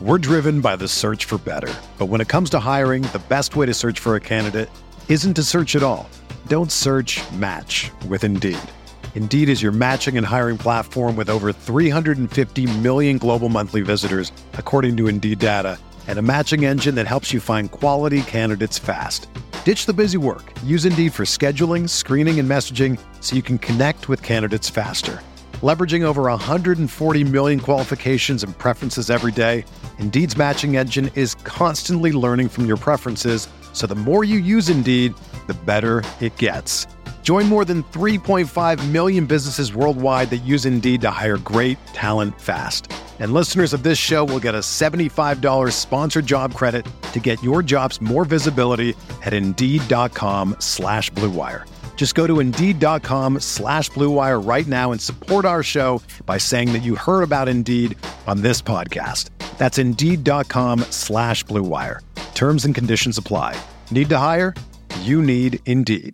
We're driven by the search for better. But when it comes to hiring, the best way to search for a candidate isn't to search at all. Don't search, match with Indeed. Indeed is your matching and hiring platform with over 350 million global monthly visitors, according to Indeed data, and a matching engine that helps you find quality candidates fast. Ditch the busy work. Use Indeed for scheduling, screening, and messaging so you can connect with candidates faster. Leveraging over 140 million qualifications and preferences every day, Indeed's matching engine is constantly learning from your preferences, so the more you use Indeed, the better it gets. Join more than 3.5 million businesses worldwide that use Indeed to hire great talent fast. And listeners of this show will get a $75 sponsored job credit to get your jobs more visibility at Indeed.com/Blue Wire. Just go to Indeed.com/Blue Wire right now and support our show by saying that you heard about Indeed on this podcast. That's Indeed.com/Blue Wire. Terms and conditions apply. Need to hire? You need Indeed.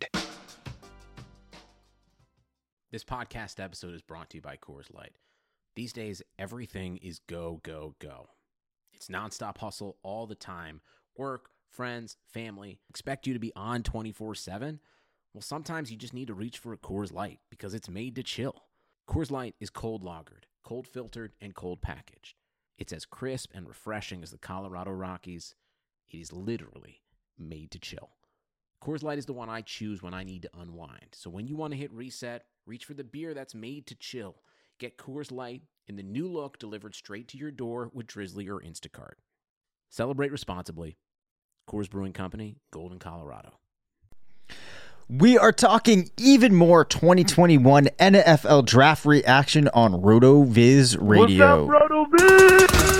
This podcast episode is brought to you by Coors Light. These days, everything is go, go, go. It's nonstop hustle all the time. Work, friends, family, expect you to be on 24/7. Well, sometimes you just need to reach for a Coors Light because it's made to chill. Coors Light is cold lagered, cold filtered, and cold packaged. It's as crisp and refreshing as the Colorado Rockies. It is literally made to chill. Coors Light is the one I choose when I need to unwind. So when you want to hit reset, reach for the beer that's made to chill. Get Coors Light in the new look delivered straight to your door with Drizzly or Instacart. Celebrate responsibly. Coors Brewing Company, Golden, Colorado. We are talking even more 2021 NFL Draft reaction on RotoViz Radio. What's up, RotoViz?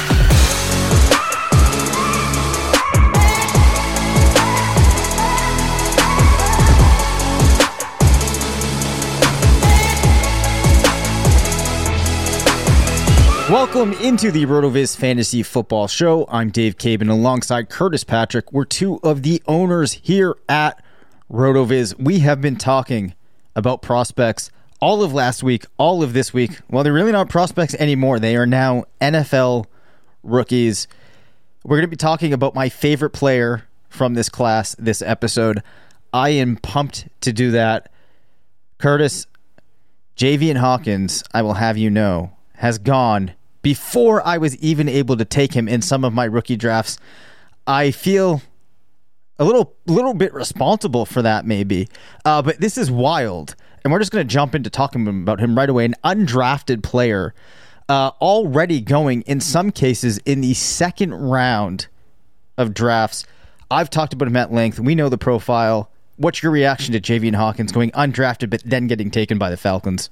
Welcome into the RotoViz Fantasy Football Show. I'm Dave Cabin alongside Curtis Patrick. We're two of the owners here at RotoViz. We have been talking about prospects all of last week, all of this week. Well, they're really not prospects anymore. They are now NFL rookies. We're going to be talking about my favorite player from this class this episode. I am pumped to do that. Curtis, Javian Hawkins, I will have you know, has gone before I was even able to take him in some of my rookie drafts. I feel a little bit responsible for that, maybe. But this is wild. And we're just going to jump into talking about him right away. An undrafted player already going, in some cases, in the second round of drafts. I've talked about him at length. We know the profile. What's your reaction to Javian Hawkins going undrafted but then getting taken by the Falcons?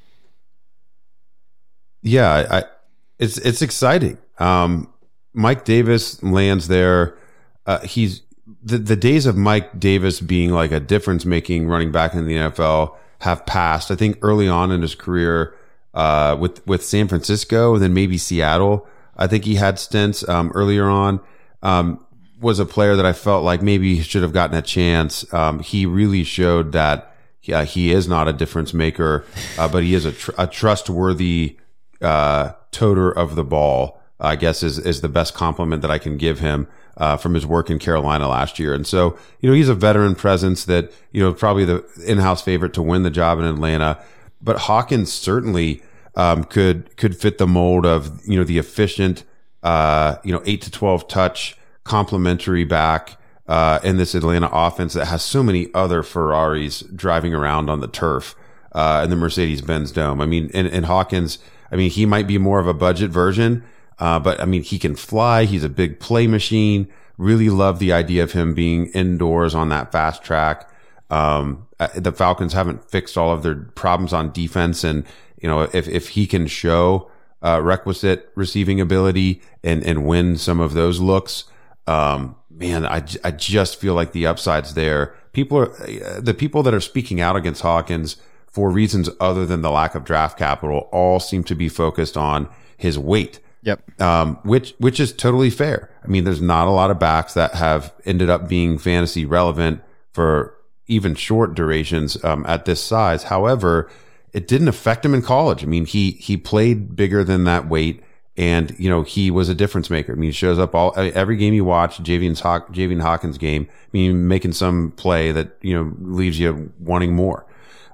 Yeah, it's exciting. Mike Davis lands there. He's the days of Mike Davis being like a difference-making running back in the NFL have passed. I think early on in his career with San Francisco and then maybe Seattle, I think he had stints earlier on. Was a player that I felt like maybe he should have gotten a chance. He really showed that he is not a difference maker, but he is a trustworthy toter of the ball, I guess is the best compliment that I can give him from his work in Carolina last year. And so, he's a veteran presence that, probably the in-house favorite to win the job in Atlanta. But Hawkins certainly could fit the mold of, the efficient, 8 to 12 touch complementary back in this Atlanta offense that has so many other Ferraris driving around on the turf in the Mercedes-Benz Dome. I mean, and Hawkins, he might be more of a budget version, but he can fly. He's a big play machine. Really love the idea of him being indoors on that fast track. The Falcons haven't fixed all of their problems on defense. And, if he can show requisite receiving ability and win some of those looks, man, I just feel like the upside's there. The people that are speaking out against Hawkins for reasons other than the lack of draft capital all seem to be focused on his weight. Yep. Which is totally fair. There's not a lot of backs that have ended up being fantasy relevant for even short durations at this size. However, it didn't affect him in college. He played bigger than that weight And, he was a difference maker. I mean, he shows up every game you watch, Javian Hawkins game, making some play that, leaves you wanting more.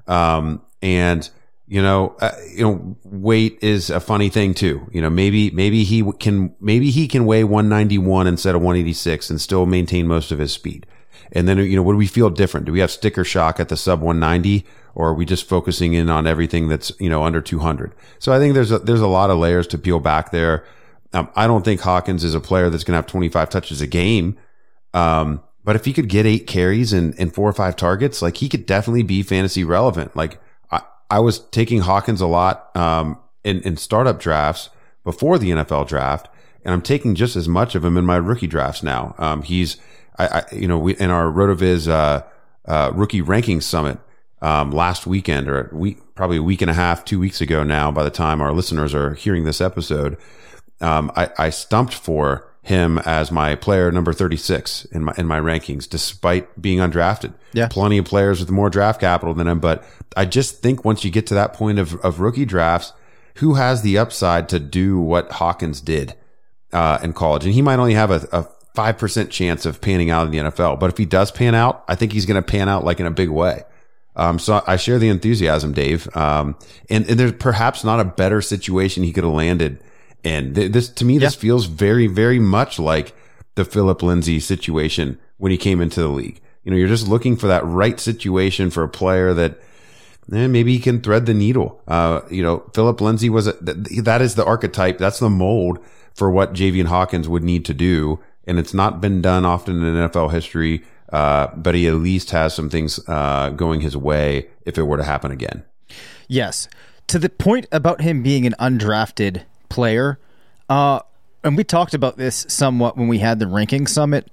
Weight is a funny thing too. Maybe he can weigh 191 instead of 186 and still maintain most of his speed. And then, what do we feel different? Do we have sticker shock at the sub 190, or are we just focusing in on everything that's, under 200? So I think there's a lot of layers to peel back there. I don't think Hawkins is a player that's going to have 25 touches a game. But if he could get 8 carries and 4 or 5 targets, like, he could definitely be fantasy relevant. Like, I was taking Hawkins a lot, in startup drafts before the NFL draft, and I'm taking just as much of him in my rookie drafts now. We in our RotoViz, rookie rankings summit, last weekend, or probably a week and a half, 2 weeks ago now, by the time our listeners are hearing this episode, I stumped for him as my player number 36 in my rankings, despite being undrafted. Yeah. Plenty of players with more draft capital than him. But I just think once you get to that point of rookie drafts, who has the upside to do what Hawkins did, in college? And he might only have a 5% chance of panning out in the NFL. But if he does pan out, I think he's going to pan out like in a big way. So I share the enthusiasm, Dave. And there's perhaps not a better situation he could have landed. And this, to me, this feels very, very much like the Philip Lindsay situation when he came into the league. You're just looking for that right situation for a player that maybe he can thread the needle. Philip Lindsay that is the archetype. That's the mold for what Javian Hawkins would need to do. And it's not been done often in NFL history. But he at least has some things, going his way if it were to happen again. Yes. To the point about him being an undrafted player, and we talked about this somewhat when we had the ranking summit.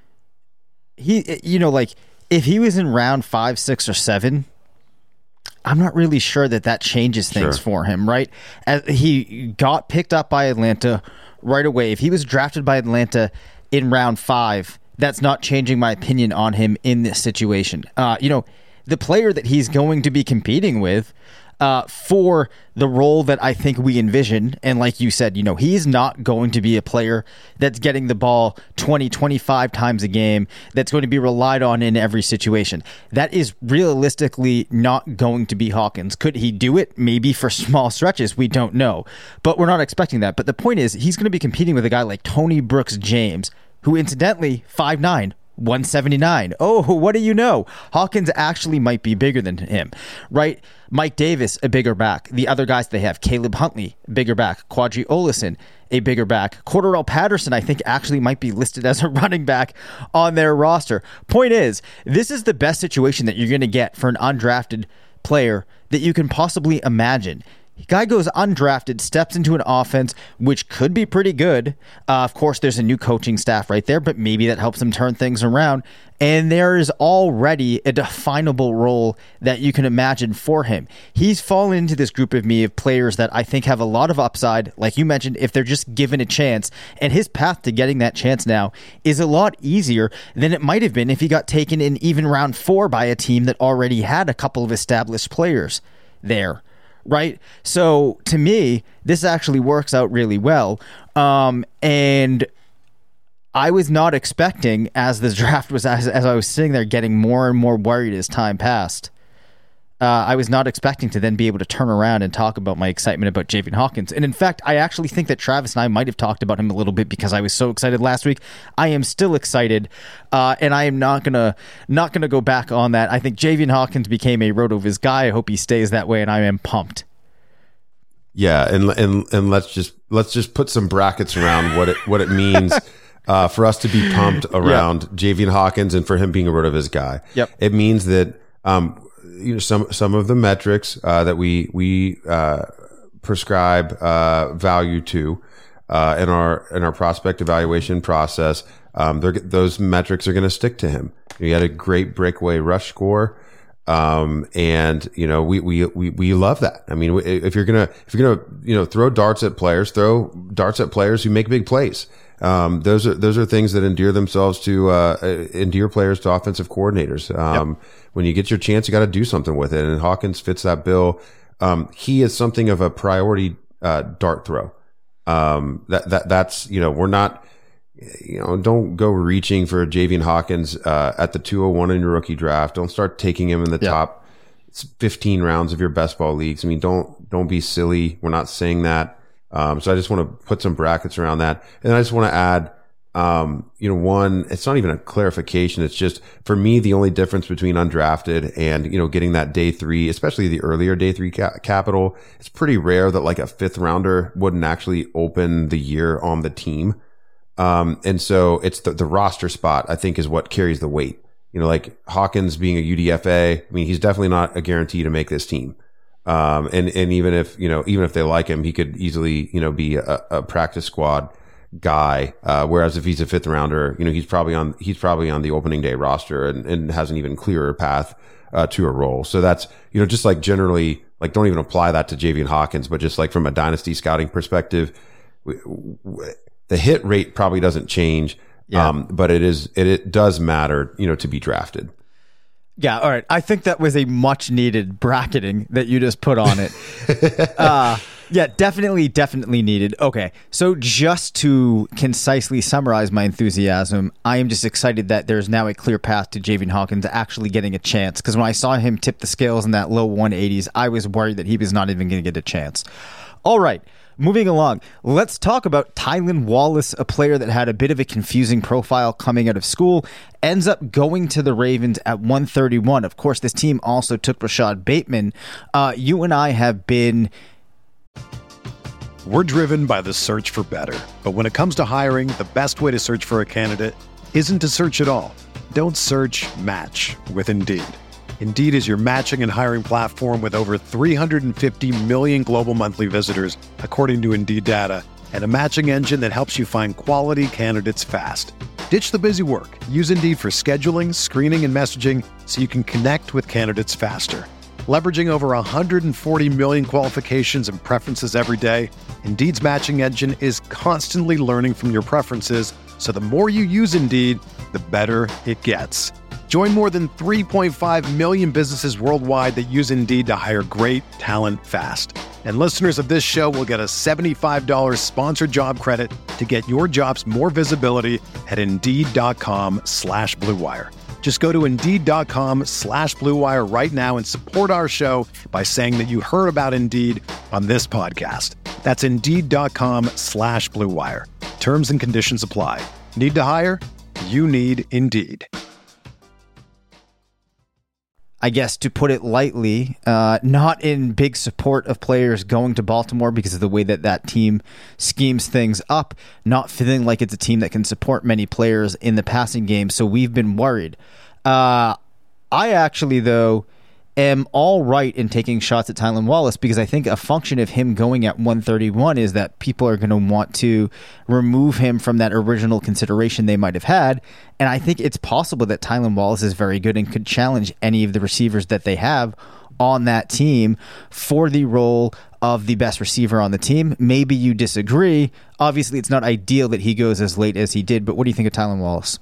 If he was in round 5, 6, or 7, I'm not really sure that changes things for him, right? He got picked up by Atlanta right away. If he was drafted by Atlanta in round 5, that's not changing my opinion on him in this situation. The player that he's going to be competing with, for the role that I think we envision. And like you said, he's not going to be a player that's getting the ball 20, 25 times a game, that's going to be relied on in every situation. That is realistically not going to be Hawkins. Could he do it? Maybe for small stretches. We don't know. But we're not expecting that. But the point is, he's going to be competing with a guy like Tony Brooks James, who incidentally, 5'9", 179. Oh, what do you know? Hawkins actually might be bigger than him, right? Mike Davis, a bigger back. The other guys they have, Caleb Huntley, bigger back. Quadri Olison, a bigger back. Cordarrelle Patterson, I think, actually might be listed as a running back on their roster. Point is, this is the best situation that you're going to get for an undrafted player that you can possibly imagine. Guy goes undrafted, steps into an offense which could be pretty good. Of course, there's a new coaching staff right there, but maybe that helps him turn things around. And there is already a definable role that you can imagine for him. He's fallen into this group of players that I think have a lot of upside, like you mentioned, if they're just given a chance. And his path to getting that chance now is a lot easier than it might have been if he got taken in even round 4 by a team that already had a couple of established players there. Right? So to me, this actually works out really well. And I was not expecting, as this draft was, as I was sitting there getting more and more worried as time passed, I was not expecting to then be able to turn around and talk about my excitement about Javian Hawkins. And in fact, I actually think that Travis and I might have talked about him a little bit because I was so excited last week. I am still excited, and I am not gonna go back on that. I think Javian Hawkins became a RotoViz guy. I hope he stays that way, and I am pumped. Yeah, and let's just put some brackets around what it means for us to be pumped around Javian Hawkins and for him being a RotoViz guy. Yep. It means that some of the metrics that we prescribe value to in our prospect evaluation process, those metrics are going to stick to him. He had a great breakaway rush score. And we love that. I mean, if you're gonna throw darts at players, throw darts at players who make big plays. Those are things that endear themselves to endear players to offensive coordinators. When you get your chance, you got to do something with it. And Hawkins fits that bill. He is something of a priority dart throw. That's, we're not, don't go reaching for Javian Hawkins at the 201 in your rookie draft. Don't start taking him in the top 15 rounds of your best ball leagues. I mean, don't be silly. We're not saying that. So I just want to put some brackets around that. And I just want to add, one, it's not even a clarification. It's just, for me, the only difference between undrafted and, getting that day 3, especially the earlier day 3 capital, it's pretty rare that like a 5th rounder wouldn't actually open the year on the team. And so it's the roster spot, I think, is what carries the weight. Like Hawkins being a UDFA, I mean, he's definitely not a guarantee to make this team. And even if they like him, he could easily, be a practice squad guy. Whereas if he's a 5th rounder, he's probably on the opening day roster and has an even clearer path, to a role. So that's, just like generally, like don't even apply that to Javian Hawkins, but just like from a dynasty scouting perspective, the hit rate probably doesn't change. Yeah. But it does matter, to be drafted. Yeah. All right. I think that was a much needed bracketing that you just put on it. Yeah, definitely needed. Okay. So just to concisely summarize my enthusiasm, I am just excited that there's now a clear path to Javian Hawkins actually getting a chance. Because when I saw him tip the scales in that low 180s, I was worried that he was not even going to get a chance. All right. Moving along, let's talk about Tylan Wallace, a player that had a bit of a confusing profile coming out of school, ends up going to the Ravens at 131. Of course, this team also took Rashad Bateman. You and I have been... We're driven by the search for better. But when it comes to hiring, the best way to search for a candidate isn't to search at all. Don't search, match with Indeed. Indeed is your matching and hiring platform with over 350 million global monthly visitors, according to Indeed data, and a matching engine that helps you find quality candidates fast. Ditch the busy work. Use Indeed for scheduling, screening, and messaging so you can connect with candidates faster. Leveraging over 140 million qualifications and preferences every day, Indeed's matching engine is constantly learning from your preferences, so the more you use Indeed, the better it gets. Join more than 3.5 million businesses worldwide that use Indeed to hire great talent fast. And listeners of this show will get a $75 sponsored job credit to get your jobs more visibility at Indeed.com/Blue Wire. Just go to Indeed.com/Blue Wire right now and support our show by saying that you heard about Indeed on this podcast. That's Indeed.com/Blue Wire. Terms and conditions apply. Need to hire? You need Indeed. I guess to put it lightly, not in big support of players going to Baltimore because of the way that team schemes things up, not feeling like it's a team that can support many players in the passing game, so we've been worried. I actually, though, am all right in taking shots at Tylan Wallace because I think a function of him going at 131 is that people are going to want to remove him from that original consideration they might have had. And I think it's possible that Tylan Wallace is very good and could challenge any of the receivers that they have on that team for the role of the best receiver on the team. Maybe you disagree. Obviously, it's not ideal that he goes as late as he did, but what do you think of Tylan Wallace?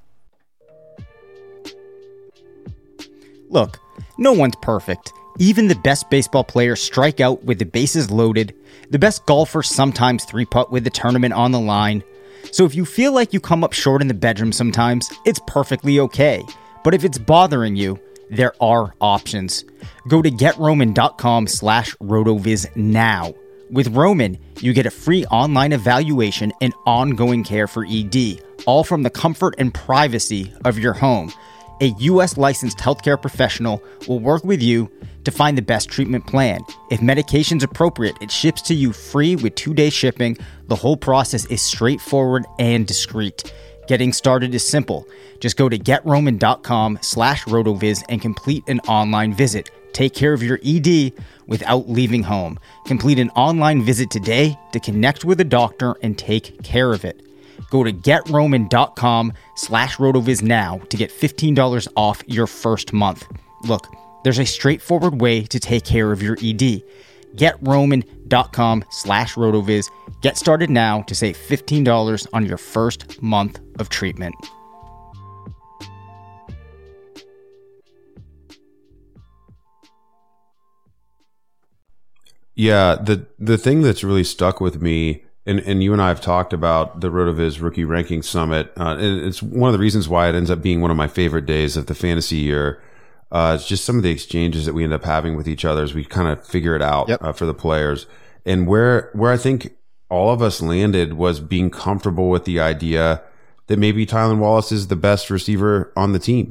Look, no one's perfect. Even the best baseball players strike out with the bases loaded. The best golfers sometimes three-putt with the tournament on the line. So if you feel like you come up short in the bedroom sometimes, it's perfectly okay. But if it's bothering you, there are options. Go to GetRoman.com/RotoViz now. With Roman, you get a free online evaluation and ongoing care for ED, all from the comfort and privacy of your home. A U.S. licensed healthcare professional will work with you to find the best treatment plan. If medication's appropriate, it ships to you free with 2-day shipping. The whole process is straightforward and discreet. Getting started is simple. Just go to GetRoman.com/RotoViz and complete an online visit. Take care of your ED without leaving home. Complete an online visit today to connect with a doctor and take care of it. Go to GetRoman.com/RotoViz now to get $15 off your first month. Look, there's a straightforward way to take care of your ED. GetRoman.com/RotoViz. Get started now to save $15 on your first month of treatment. Yeah, the thing that's really stuck with me and you and I have talked about the RotoViz Rookie Ranking Summit. And it's one of the reasons why it ends up being one of my favorite days of the fantasy year. It's just some of the exchanges that we end up having with each other as we kind of figure it out for the players. And where I think all of us landed was being comfortable with the idea that maybe Tylan Wallace is the best receiver on the team.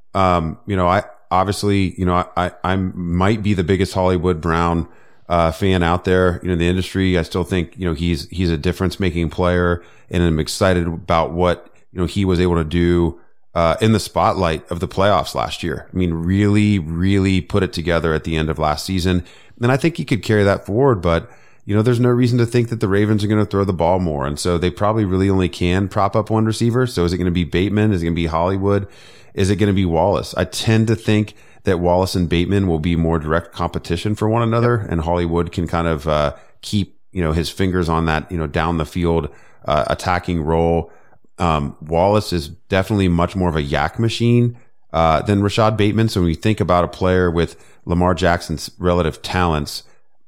I obviously, I might be the biggest Hollywood Brown fan out there, in the industry. I still think, he's a difference making player, and I'm excited about what, he was able to do in the spotlight of the playoffs last year. I mean, really, really put it together at the end of last season. And I think he could carry that forward, but there's no reason to think that the Ravens are going to throw the ball more. And so they probably really only can prop up one receiver. So is it going to be Bateman? Is it going to be Hollywood? Is it going to be Wallace? I tend to think that Wallace and Bateman will be more direct competition for one another, and Hollywood can kind of keep, his fingers on that, down the field attacking role. Wallace is definitely much more of a yak machine than Rashad Bateman. So when you think about a player with Lamar Jackson's relative talents,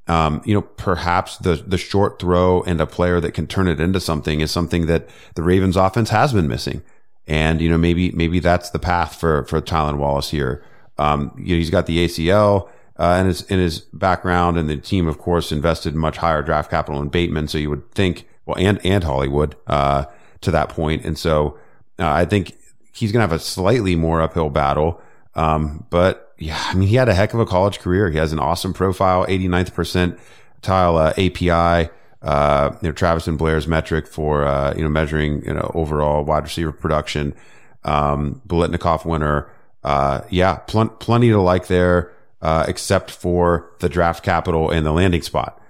perhaps the short throw and a player that can turn it into something is something that the Ravens offense has been missing. And, maybe that's the path for Tylan Wallace here. He's got the ACL, in his background, and the team, of course, invested much higher draft capital in Bateman. So you would think, and Hollywood, to that point. And so, I think he's going to have a slightly more uphill battle. But yeah, I mean, he had a heck of a college career. He has an awesome profile, 89th percentile API, Travis and Blair's metric for, measuring, overall wide receiver production, Biletnikoff winner. Plenty to like there, except for the draft capital and the landing spot.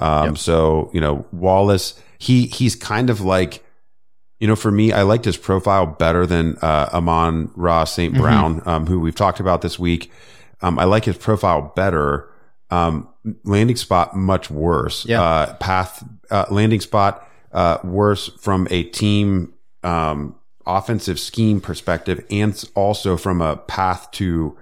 So, Wallace, he's kind of like, for me, I liked his profile better than Amon-Ra St. Brown, who we've talked about this week. I like his profile better. Landing spot much worse. Landing spot worse from a team offensive scheme perspective, and also from a path to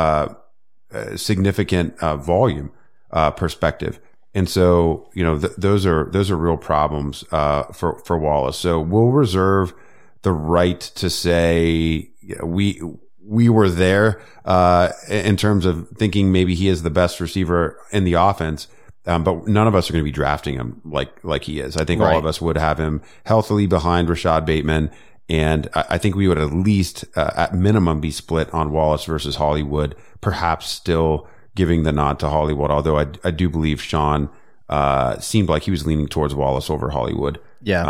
significant volume perspective. And so, those are real problems for Wallace. So we'll reserve the right to say we were there in terms of thinking maybe he is the best receiver in the offense. But none of us are going to be drafting him like he is. I think all of us would have him healthily behind Rashad Bateman. And I think we would at least, at minimum, be split on Wallace versus Hollywood, perhaps still giving the nod to Hollywood, although I do believe Sean seemed like he was leaning towards Wallace over Hollywood.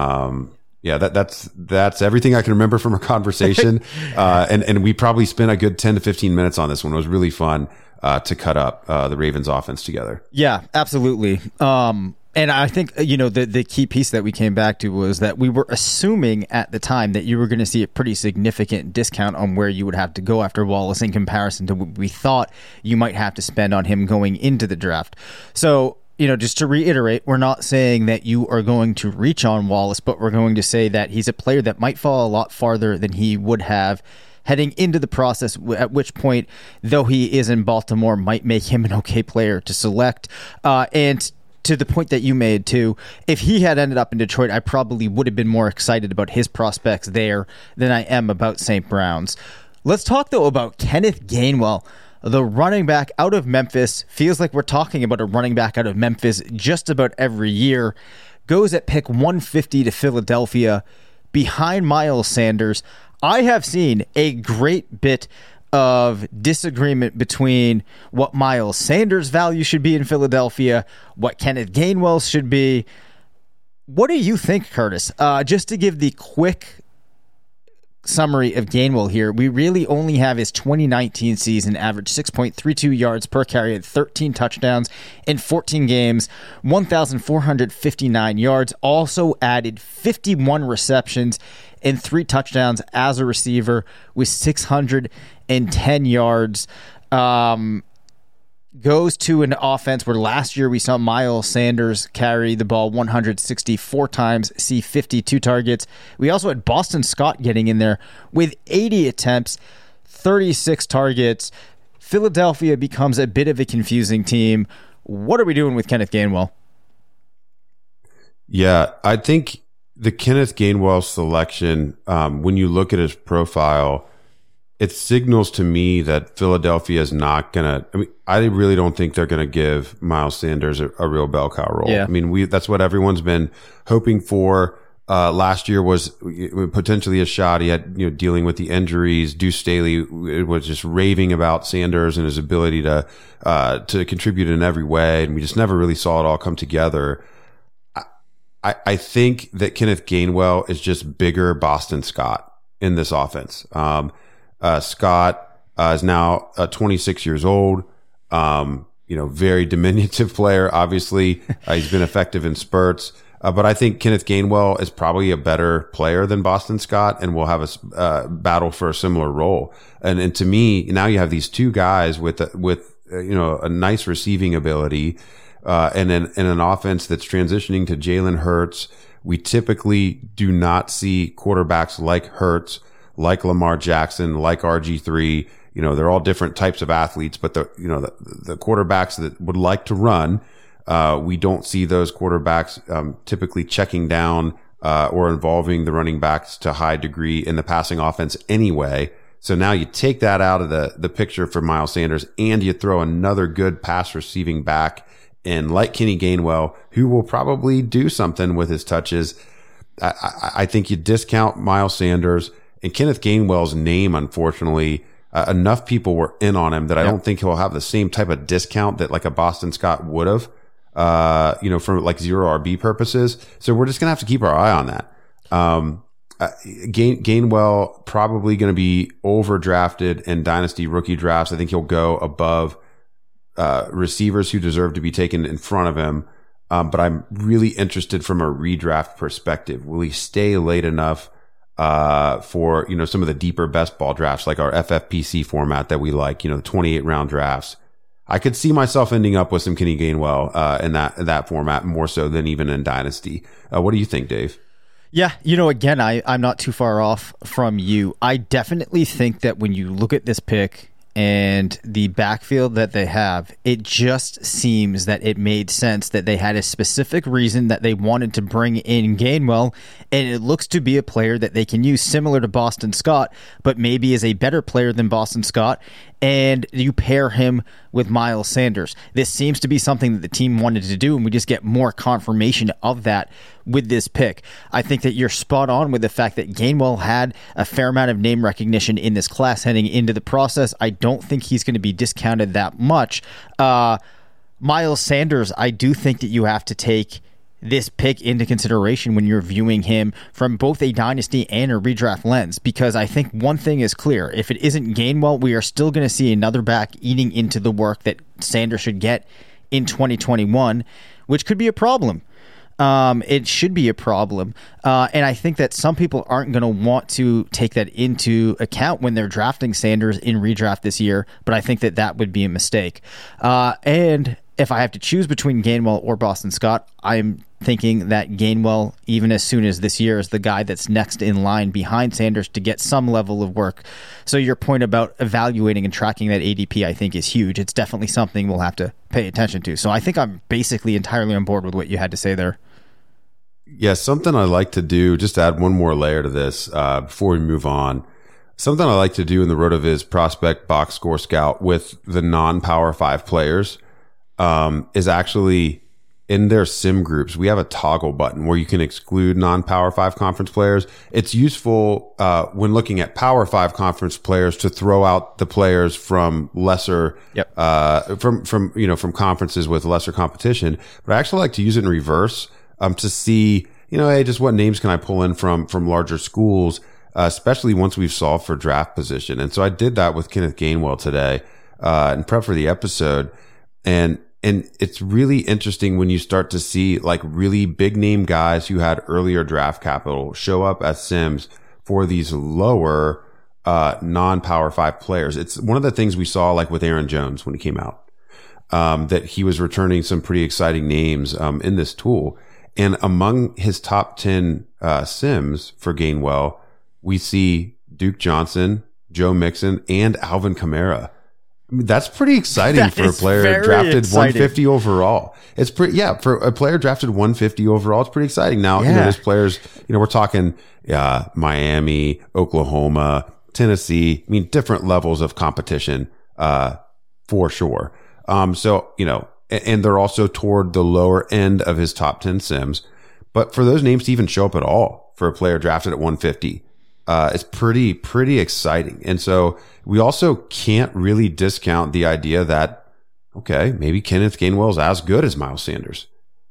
That's everything I can remember from our conversation. And we probably spent a good 10 to 15 minutes on this one. It was really fun to cut up the Ravens offense together. Yeah, absolutely. And I think, the key piece that we came back to was that we were assuming at the time that you were going to see a pretty significant discount on where you would have to go after Wallace in comparison to what we thought you might have to spend on him going into the draft. So, just to reiterate, we're not saying that you are going to reach on Wallace, but we're going to say that he's a player that might fall a lot farther than he would have heading into the process, at which point, though he is in Baltimore, might make him an okay player to select. And to the point that you made, too, if he had ended up in Detroit, I probably would have been more excited about his prospects there than I am about St. Brown's. Let's talk, though, about Kenneth Gainwell, the running back out of Memphis. Feels like we're talking about a running back out of Memphis just about every year. Goes at pick 150 to Philadelphia behind Miles Sanders. I have seen a great bit of disagreement between what Miles Sanders' value should be in Philadelphia, what Kenneth Gainwell should be. What do you think, Curtis? Just to give the quick summary of Gainwell here, we really only have his 2019 season, average 6.32 yards per carry at 13 touchdowns in 14 games, 1,459 yards, also added 51 receptions and 3 touchdowns as a receiver with 610 yards. Goes to an offense where last year we saw Miles Sanders carry the ball 164 times, see 52 targets. We also had Boston Scott getting in there with 80 attempts, 36 targets. Philadelphia becomes a bit of a confusing team. What are we doing with Kenneth Gainwell? Yeah, I think the Kenneth Gainwell selection, when you look at his profile, it signals to me that Philadelphia is not going to, I mean, I really don't think they're going to give Miles Sanders a real bell cow role. Yeah. I mean, that's what everyone's been hoping for. Last year was potentially a shot. He had, dealing with the injuries. Deuce Staley was just raving about Sanders and his ability to contribute in every way. And we just never really saw it all come together. I think that Kenneth Gainwell is just bigger Boston Scott in this offense. Scott is now 26 years old. Very diminutive player. Obviously, he's been effective in spurts. But I think Kenneth Gainwell is probably a better player than Boston Scott and will have a battle for a similar role. And to me, now you have these two guys with a nice receiving ability, and an offense that's transitioning to Jalen Hurts. We typically do not see quarterbacks like Hurts, like Lamar Jackson, like RG3. They're all different types of athletes, but the quarterbacks that would like to run, we don't see those quarterbacks typically checking down or involving the running backs to a high degree in the passing offense anyway. So now you take that out of the picture for Miles Sanders, and you throw another good pass receiving back in like Kenny Gainwell, who will probably do something with his touches. I think you discount Miles Sanders and Kenneth Gainwell's name. Unfortunately, enough people were in on him that I don't think he'll have the same type of discount that like a Boston Scott would have. For like zero RB purposes. So we're just going to have to keep our eye on that. Gainwell probably going to be overdrafted in dynasty rookie drafts. I think he'll go above, receivers who deserve to be taken in front of him. But I'm really interested from a redraft perspective. Will he stay late enough, for, some of the deeper best ball drafts, like our FFPC format that we like, the 28 round drafts? I could see myself ending up with some Kenny Gainwell in that format more so than even in Dynasty. What do you think, Dave? Yeah, again, I'm not too far off from you. I definitely think that when you look at this pick and the backfield that they have, it just seems that it made sense that they had a specific reason that they wanted to bring in Gainwell, and it looks to be a player that they can use similar to Boston Scott, but maybe is a better player than Boston Scott, and you pair him with Miles Sanders. This seems to be something that the team wanted to do, and we just get more confirmation of that with this pick. I think that you're spot on with the fact that Gainwell had a fair amount of name recognition in this class heading into the process. I don't think he's going to be discounted that much. Miles Sanders, I do think that you have to take this pick into consideration when you're viewing him from both a dynasty and a redraft lens, because I think one thing is clear. If it isn't Gainwell, we are still going to see another back eating into the work that Sanders should get in 2021, which could be a problem. It should be a problem. And I think that some people aren't going to want to take that into account when they're drafting Sanders in redraft this year, but I think that that would be a mistake. And if I have to choose between Gainwell or Boston Scott, I'm thinking that Gainwell, even as soon as this year, is the guy that's next in line behind Sanders to get some level of work. So your point about evaluating and tracking that ADP, I think, is huge. It's definitely something we'll have to pay attention to. So I think I'm basically entirely on board with what you had to say there. Yeah, something I like to do, just to add one more layer to this before we move on. Something I like to do in the RotoViz prospect box score scout with the non-Power 5 players is actually in their sim groups. We have a toggle button where you can exclude non-Power 5 conference players. It's useful when looking at Power 5 conference players to throw out the players from lesser, from conferences with lesser competition. But I actually like to use it in reverse. To see, hey, just what names can I pull in from larger schools, especially once we've solved for draft position. And so I did that with Kenneth Gainwell today, in prep for the episode. And it's really interesting when you start to see like really big name guys who had earlier draft capital show up as Sims for these lower, non-Power 5 players. It's one of the things we saw like with Aaron Jones when he came out, that he was returning some pretty exciting names, in this tool. And among his top 10 Sims for Gainwell, we see Duke Johnson, Joe Mixon, and Alvin Kamara. I mean, that's pretty exciting That for a is player very drafted exciting. 150 overall. It's pretty, yeah, for a player drafted 150 overall, it's pretty exciting. Now, Yeah. there's players, we're talking Miami, Oklahoma, Tennessee. I mean, different levels of competition, for sure. So, and they're also toward the lower end of his top 10 sims. But for those names to even show up at all for a player drafted at 150, it's pretty exciting. And so we also can't really discount the idea that, okay, maybe Kenneth Gainwell is as good as Miles Sanders.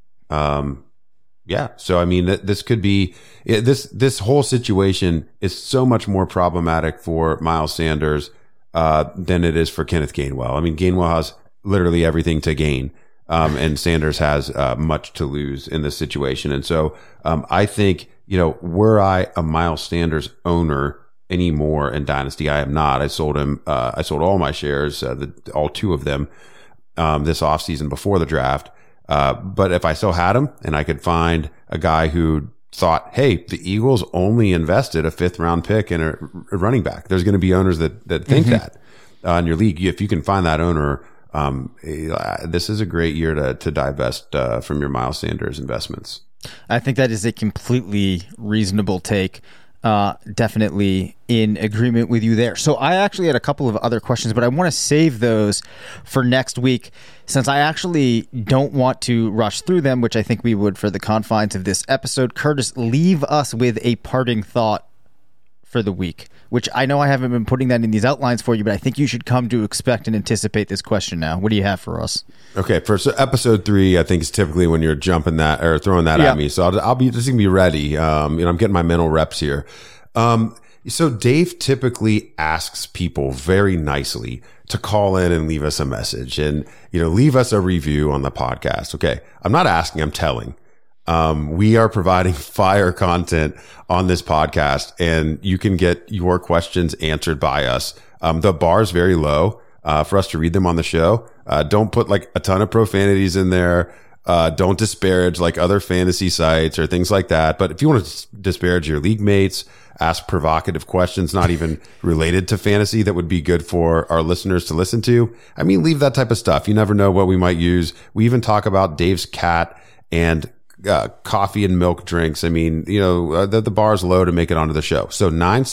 Yeah. So, I mean, this could be, this whole situation is so much more problematic for Miles Sanders, than it is for Kenneth Gainwell. I mean, Gainwell has literally everything to gain. And Sanders has, much to lose in this situation. And so, I think, were I a Miles Sanders owner anymore in Dynasty, I am not. I sold him, I sold all my shares, all 2 of them, this offseason before the draft. But if I still had him and I could find a guy who thought, hey, the Eagles only invested a 5th round pick in a running back. There's going to be owners that think that, in your league. If you can find that owner, this is a great year to divest, from your Miles Sanders investments. I think that is a completely reasonable take. Definitely in agreement with you there. So I actually had a couple of other questions, but I want to save those for next week since I actually don't want to rush through them, which I think we would for the confines of this episode. Curtis, leave us with a parting thought for the week, which I know I haven't been putting that in these outlines for you, but I think you should come to expect and anticipate this question now. What do you have for us? Okay, for episode 3, I think is typically when you're jumping that or throwing that at me. So I'll be just gonna be ready. I'm getting my mental reps here. So Dave typically asks people very nicely to call in and leave us a message and leave us a review on the podcast. Okay, I'm not asking, I'm telling. We are providing fire content on this podcast, and you can get your questions answered by us. The bar is very low, for us to read them on the show. Don't put like a ton of profanities in there. Don't disparage like other fantasy sites or things like that. But if you want to disparage your league mates, ask provocative questions, not even related to fantasy, that would be good for our listeners to listen to. I mean, leave that type of stuff. You never know what we might use. We even talk about Dave's cat and coffee and milk drinks. I mean, the bar's low to make it onto the show. So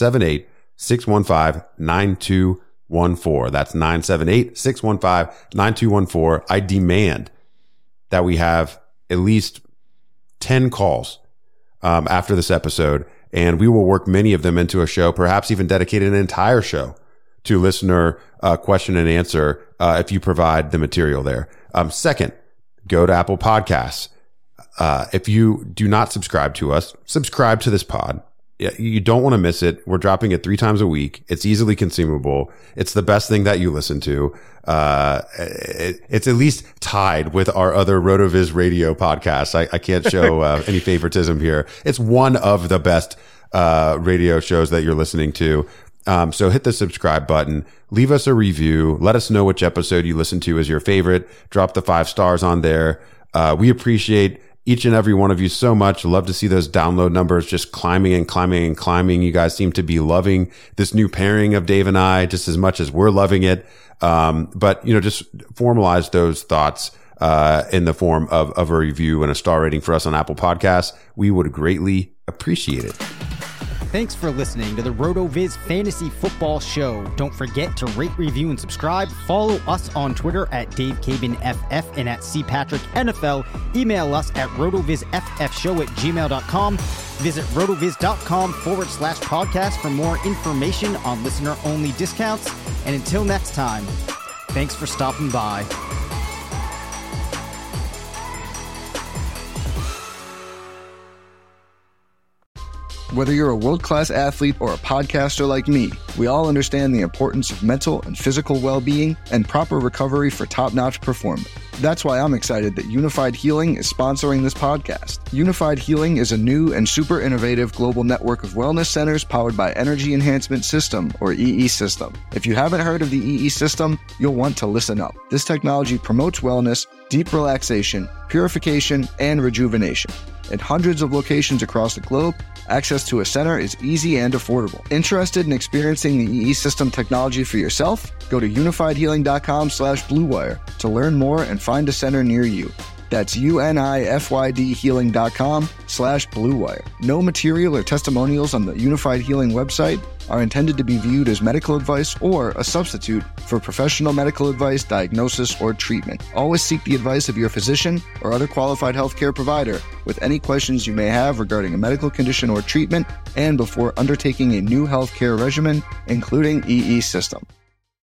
978-615-9214. That's 978-615-9214. I demand that we have at least 10 calls, after this episode, and we will work many of them into a show, perhaps even dedicate an entire show to listener, question and answer, if you provide the material there. Second, go to Apple Podcasts. If you do not subscribe to us, subscribe to this pod. You don't want to miss it. We're dropping it 3 times a week. It's easily consumable. It's the best thing that you listen to. It's at least tied with our other RotoViz radio podcasts. I can't show any favoritism here. It's one of the best radio shows that you're listening to. So hit the subscribe button, leave us a review, let us know which episode you listen to is your favorite. Drop the 5 stars on there. We appreciate each and every one of you so much. Love to see those download numbers just climbing and climbing and climbing. You guys seem to be loving this new pairing of Dave and I just as much as we're loving it. But just formalize those thoughts, in the form of a review and a star rating for us on Apple Podcasts. We would greatly appreciate it. Thanks for listening to the RotoViz Fantasy Football Show. Don't forget to rate, review, and subscribe. Follow us on Twitter at DaveCabinFF and at CPatrickNFL. Email us at rotovizffshow@gmail.com. Visit rotoviz.com/podcast for more information on listener-only discounts. And until next time, thanks for stopping by. Whether you're a world-class athlete or a podcaster like me, we all understand the importance of mental and physical well-being and proper recovery for top-notch performance. That's why I'm excited that Unified Healing is sponsoring this podcast. Unified Healing is a new and super innovative global network of wellness centers powered by Energy Enhancement System, or EE System. If you haven't heard of the EE System, you'll want to listen up. This technology promotes wellness, deep relaxation, purification, and rejuvenation. In hundreds of locations across the globe, access to a center is easy and affordable. Interested in experiencing the EE System technology for yourself? Go to unifiedhealing.com/bluewire to learn more and find a center near you. That's unifydhealing.com/bluewire. No material or testimonials on the Unified Healing website are intended to be viewed as medical advice or a substitute for professional medical advice, diagnosis, or treatment. Always seek the advice of your physician or other qualified healthcare provider with any questions you may have regarding a medical condition or treatment and before undertaking a new healthcare regimen, including EE System.